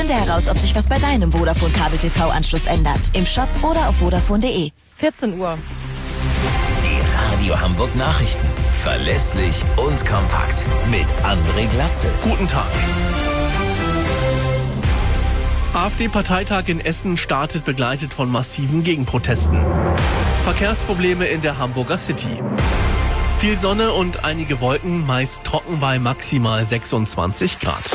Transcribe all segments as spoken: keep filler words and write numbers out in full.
Finde heraus, ob sich was bei deinem Vodafone Kabel-T V-Anschluss ändert. Im Shop oder auf vodafone punkt de. vierzehn Uhr. Die Radio Hamburg Nachrichten. Verlässlich und kompakt. Mit André Glatze. Guten Tag. AfD-Parteitag in Essen startet, begleitet von massiven Gegenprotesten. Verkehrsprobleme in der Hamburger City. Viel Sonne und einige Wolken, meist trocken bei maximal sechsundzwanzig Grad.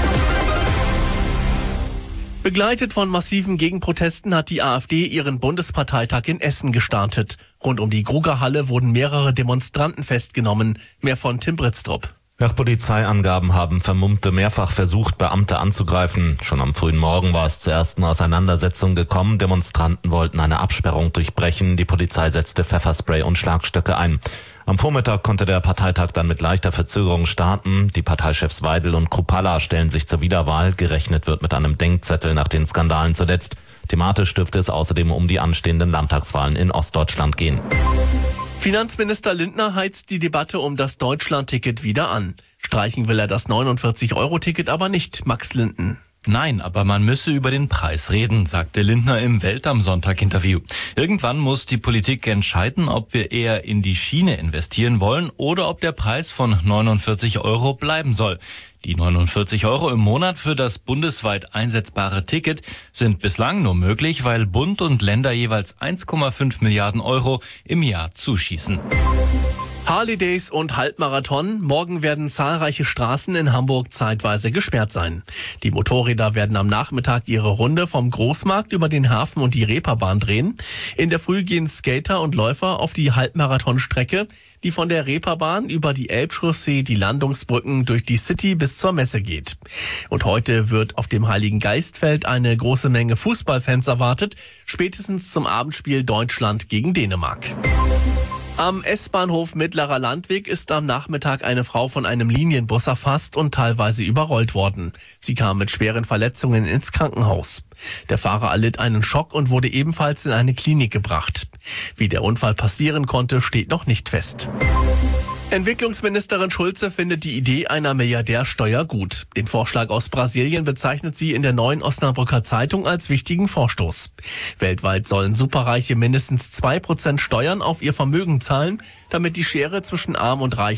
Begleitet von massiven Gegenprotesten hat die AfD ihren Bundesparteitag in Essen gestartet. Rund um die Grugerhalle wurden mehrere Demonstranten festgenommen. Mehr von Tim Britztrup. Nach Polizeiangaben haben Vermummte mehrfach versucht, Beamte anzugreifen. Schon am frühen Morgen war es zur ersten Auseinandersetzung gekommen. Demonstranten wollten eine Absperrung durchbrechen. Die Polizei setzte Pfefferspray und Schlagstöcke ein. Am Vormittag konnte der Parteitag dann mit leichter Verzögerung starten. Die Parteichefs Weidel und Kruppalla stellen sich zur Wiederwahl. Gerechnet wird mit einem Denkzettel nach den Skandalen zuletzt. Thematisch dürfte es außerdem um die anstehenden Landtagswahlen in Ostdeutschland gehen. Finanzminister Lindner heizt die Debatte um das Deutschland-Ticket wieder an. Streichen will er das neunundvierzig Euro Ticket aber nicht, Max Linden. Nein, aber man müsse über den Preis reden, sagte Lindner im Welt am Sonntag-Interview. Irgendwann muss die Politik entscheiden, ob wir eher in die Schiene investieren wollen oder ob der Preis von neunundvierzig Euro bleiben soll. Die neunundvierzig Euro im Monat für das bundesweit einsetzbare Ticket sind bislang nur möglich, weil Bund und Länder jeweils eins Komma fünf Milliarden Euro im Jahr zuschießen. Harley Days und Halbmarathon. Morgen werden zahlreiche Straßen in Hamburg zeitweise gesperrt sein. Die Motorräder werden am Nachmittag ihre Runde vom Großmarkt über den Hafen und die Reeperbahn drehen. In der Früh gehen Skater und Läufer auf die Halbmarathonstrecke, die von der Reeperbahn über die Elbchaussee, die Landungsbrücken durch die City bis zur Messe geht. Und heute wird auf dem Heiligen Geistfeld eine große Menge Fußballfans erwartet, spätestens zum Abendspiel Deutschland gegen Dänemark. Am S-Bahnhof Mittlerer Landweg ist am Nachmittag eine Frau von einem Linienbus erfasst und teilweise überrollt worden. Sie kam mit schweren Verletzungen ins Krankenhaus. Der Fahrer erlitt einen Schock und wurde ebenfalls in eine Klinik gebracht. Wie der Unfall passieren konnte, steht noch nicht fest. Entwicklungsministerin Schulze findet die Idee einer Milliardärsteuer gut. Den Vorschlag aus Brasilien bezeichnet sie in der Neuen Osnabrücker Zeitung als wichtigen Vorstoß. Weltweit sollen Superreiche mindestens zwei Prozent Steuern auf ihr Vermögen zahlen, damit die Schere zwischen Arm und Reich